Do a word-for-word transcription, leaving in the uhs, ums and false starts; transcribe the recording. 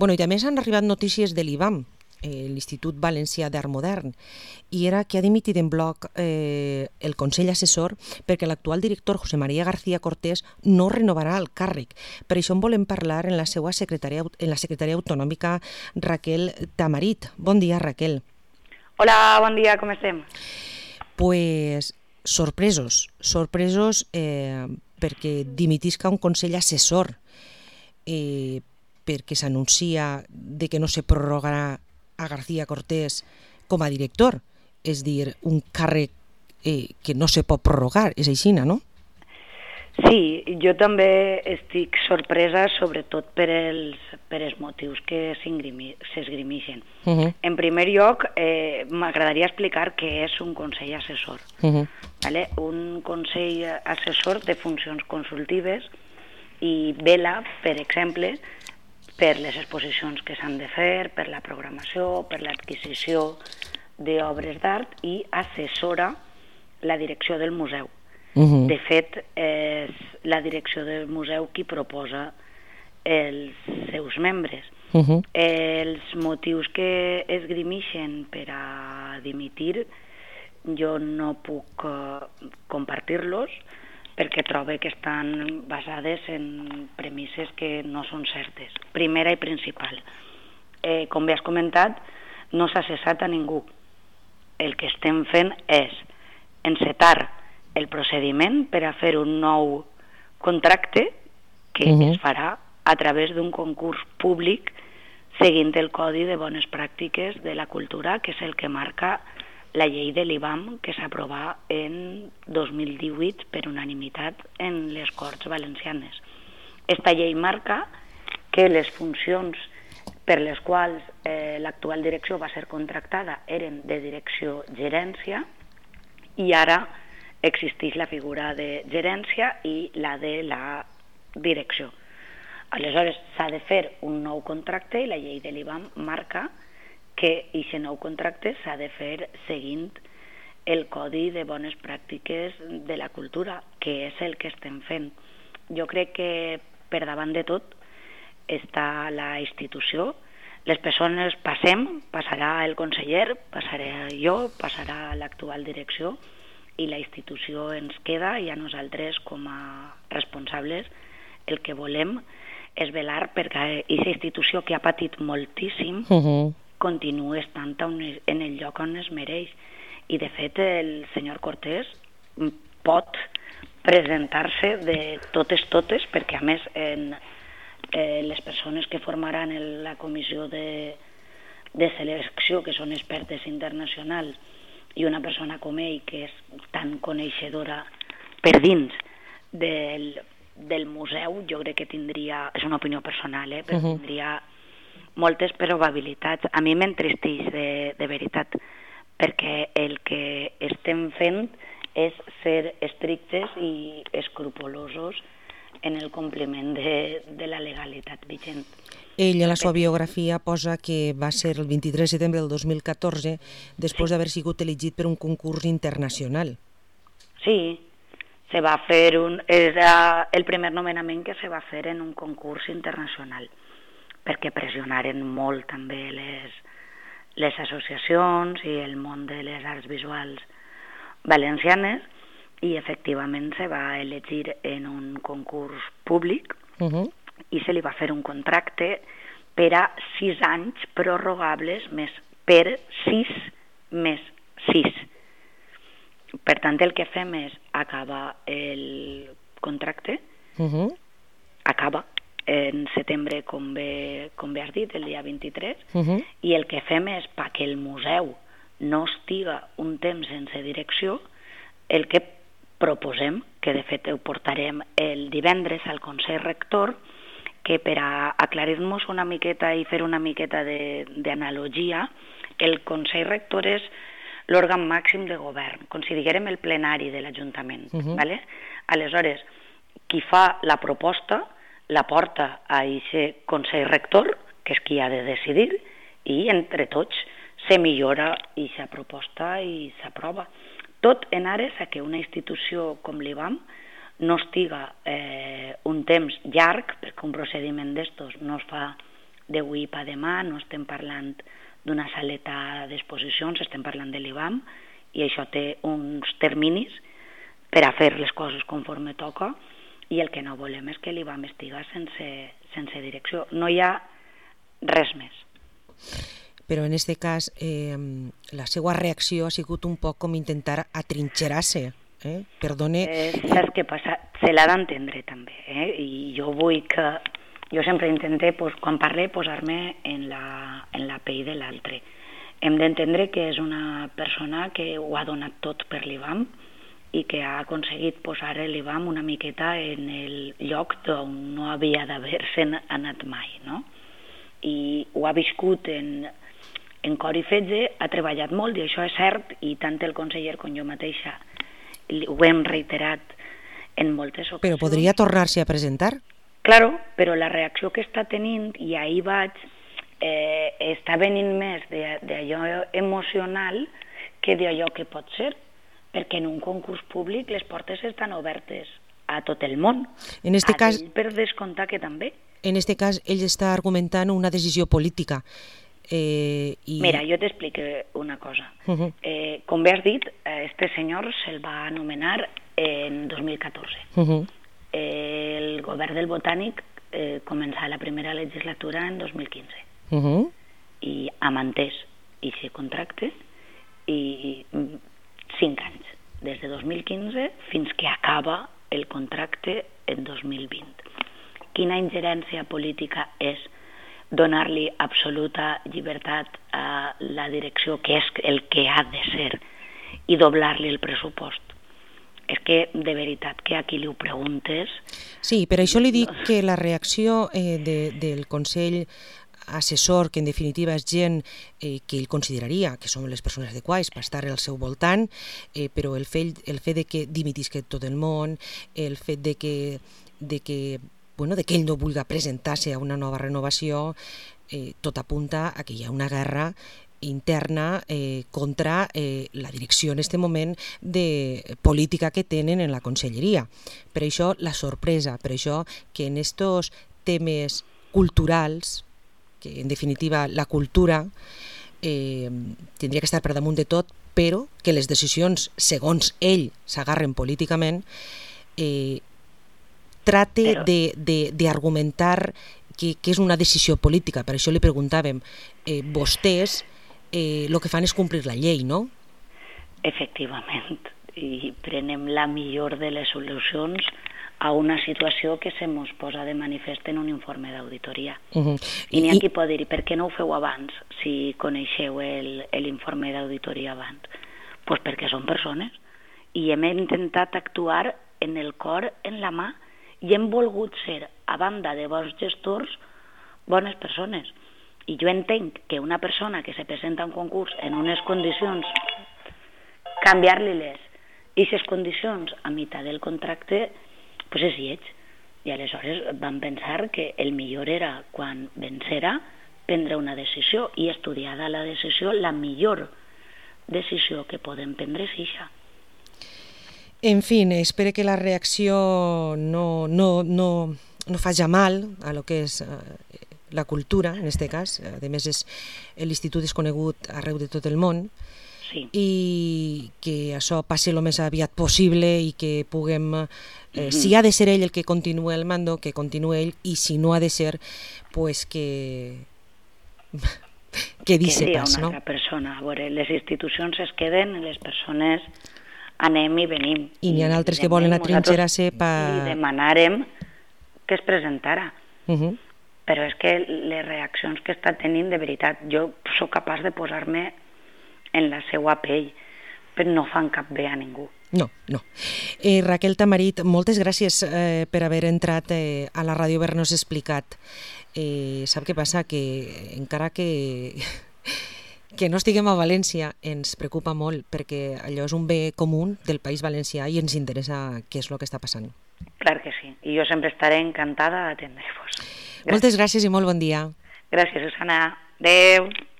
Bueno, i també han arribat notícies de l'I B A M, eh, l'Institut Valencià d'Art Modern, i era que ha dimitit en bloc eh, el Consell Assessor perquè l'actual director, José María García Cortés, no renovarà el càrrec. Per això en volem parlar en la seva secretària, en la secretària autonòmica Raquel Tamarit. Bon dia, Raquel. Hola, bon dia, com estem? Pues sorpresos, sorpresos eh, perquè dimitisca un Consell Assessor, eh, perquè s'anuncia de que no se prorrogarà a García Cortés com a director, és dir, un càrrec eh, que no se pot prorrogar, és així, no? Sí, jo també estic sorpresa, sobretot per els, per els motius que s'esgrimixen. Uh -huh. En primer lloc, eh, m'agradaria explicar què és un Consell Assessor. Uh -huh. ¿Vale? Un Consell Assessor de funcions consultives i vela, per exemple, per les exposicions que s'han de fer, per la programació, per l'adquisició d'obres d'art i assessora la direcció del museu. Uh-huh. De fet, és la direcció del museu qui proposa els seus membres. Uh-huh. Els motius que esgrimixen per a dimitir jo no puc uh, compartir-los perquè trobo que estan basades en premisses que no són certes. Primera i principal. Eh, com bé has comentat, no s'ha cessat a ningú. El que estem fent és encetar el procediment per a fer un nou contracte que uh-huh. es farà a través d'un concurs públic seguint el Codi de Bones Pràctiques de la Cultura, que és el que marca la llei de l'I B A M que s'aprovà en dos mil divuit per unanimitat en les Corts Valencianes. Esta llei marca que les funcions per les quals eh, l'actual direcció va ser contractada eren de direcció-gerència i ara existeix la figura de gerència i la de la direcció. Aleshores, s'ha de fer un nou contracte i la llei de l'I B A M marca que aquest nou contracte s'ha de fer seguint el Codi de Bones Pràctiques de la Cultura, que és el que estem fent. Jo crec que per davant de tot està la institució. Les persones passem, passarà el conseller, passaré jo, passarà l'actual direcció, i la institució ens queda, i a nosaltres com a responsables el que volem és velar perquè aquesta institució que ha patit moltíssim uh-huh. continua estant en el lloc on es mereix. I de fet el senyor Cortés pot presentar-se de totes totes, perquè a més en, eh, les persones que formaran el, la comissió de, de selecció, que són expertes internacionals, i una persona com ell, que és tan coneixedora per dins del, del museu, jo crec que tindria, és una opinió personal, eh, però uh-huh. tindria moltes probabilitats. A mi m'entristeix de, de veritat, perquè el que estem fent és ser estrictes i escrupolosos en el compliment de, de la legalitat vigent. Ell a la seva biografia posa que va ser el vint-i-tres de setembre del dos mil catorze després sí. d'haver sigut elegit per un concurs internacional. Sí, se va fer un, era el primer nomenament que se va fer en un concurs internacional, perquè pressionaren molt també les, les associacions i el món de les arts visuals valencianes, i efectivament se va elegir en un concurs públic uh-huh. i se li va fer un contracte per a sis anys prorrogables més per sis més sis. Per tant, el que fem és acabar el contracte, uh-huh. acaba en setembre, com bé, com bé has dit, el dia vint-i-tres, uh-huh. i el que fem és, perquè el museu no estiga un temps sense direcció, el que proposem, que de fet ho portarem el divendres al Consell Rector, que per a aclarir-nos una miqueta i fer una miqueta d'analogia, el Consell Rector és l'òrgan màxim de govern, com si diguérem el plenari de l'Ajuntament. Uh-huh. ¿Vale? Aleshores, qui fa la proposta la porta a aquest Consell Rector, que és qui ha de decidir, i entre tots se millora aquesta proposta i s'aprova. Tot en ares a que una institució com l'I B A M no estiga eh, un temps llarg, perquè un procediment d'estos no es fa d'avui per demà, no estem parlant d'una saleta d'exposicions, estem parlant de l'I B A M, i això té uns terminis per a fer les coses conforme toca, i el que no volem és que l'I B A M estiga sense, sense direcció. No hi ha res més. Però en aquest cas eh, la seva reacció ha sigut un poc com intentar atrinxerar-se. Eh? Perdone... Eh, saps què passa? Se l'ha d'entendre també, eh? I jo vull que... Jo sempre intento, pues, quan parle, posar-me en la, en la pell de l'altre. Hem d'entendre que és una persona que ho ha donat tot per l'I B A M i que ha aconseguit posar l'I B A M una miqueta en el lloc on no havia d'haver-se anat mai, no? I ho ha viscut en, en cor i fetge, ha treballat molt, i això és cert, i tant el conseller com jo mateixa ho hem reiterat en moltes ocasions. Però podria tornar-se a presentar? Claro, però la reacció que està tenint, i ahir vaig, eh, està venint més d'allò emocional que d'allò que pot ser, perquè en un concurs públic les portes estan obertes a tot el món. En este a cas... ell per descomptar que també. En aquest cas, ell està argumentant una decisió política. Eh, i... Mira, jo t'explico una cosa. Uh -huh. eh, com bé has dit, este senyor se'l va anomenar en dos mil catorze. Uh -huh. eh, el govern del Botànic eh, començà la primera legislatura en dos mil quinze. Uh -huh. I ha mantès aquest contracte i cinc anys, des de dos mil quinze fins que acaba el contracte en dos mil vint. Quina ingerència política és donar-li absoluta llibertat a la direcció, que és el que ha de ser, i doblar-li el pressupost? És que, de veritat, que a qui li ho preguntes... Sí, per això li dic que la reacció eh, de, del Consell assessor, que en definitiva és gent eh, que ell consideraria que són les persones adequades per estar al seu voltant, eh, però el fet, el fet de que dimitisca tot el món, el fet de que, de que bueno, de que ell no vulgui presentar-se a una nova renovació, eh, tot apunta a que hi ha una guerra interna eh, contra eh, la direcció en aquest moment de política que tenen en la conselleria. Per això la sorpresa, per això que en estos temes culturals, que en definitiva la cultura eh, tindria que estar per damunt de tot, però que les decisions, segons ell, s'agarren políticament, eh, trate d'argumentar que, que és una decisió política. Per això li preguntàvem, eh, vostès eh, el que fan és complir la llei, no? Efectivament, i prenem la millor de les solucions a una situació que se mos posa de manifest en un informe d'auditoria. Uh -huh. I n'hi ha qui pot dir, per què no ho feu abans, si coneixeu l'informe d'auditoria abans? Doncs pues perquè són persones, i hem intentat actuar en el cor, en la mà, i hem volgut ser, a banda de bons gestors, bones persones. I jo entenc que una persona que se presenta a un concurs en unes condicions, canviar-li-les, i aquestes condicions a meitat del contracte, pues és lleig. I aleshores vam pensar que el millor era, quan vencera, prendre una decisió, i estudiada la decisió, la millor decisió que podem prendre és això. En fi, espero que la reacció no, no, no, no faci mal a lo que és uh, la cultura, en aquest cas. A més, l'institut és conegut arreu de tot el món, sí. I que això passi el més aviat possible i que puguem, eh, mm-hmm. si ha de ser ell el que continuï el mando, que continuï ell, i si no ha de ser, pues que... que dice pas, no? Una altra persona. A veure, les institucions es queden, les persones... anem i venim. I n'hi ha altres que volen atrinxerar-se per... I demanarem que es presentara. Uh -huh. Però és que les reaccions que està tenint, de veritat, jo sóc capaç de posar-me en la seva pell, però no fan cap bé a ningú. No, no. Eh, Raquel Tamarit, moltes gràcies eh, per haver entrat eh, a la ràdio, haver-nos explicat. Eh, sap què passa? Que encara que... que no estiguem a València ens preocupa molt, perquè allò és un bé comú del País Valencià i ens interessa què és el que està passant. Clar que sí, i jo sempre estaré encantada d'atendre-vos. Moltes gràcies i molt bon dia. Gràcies, Susana. Adéu.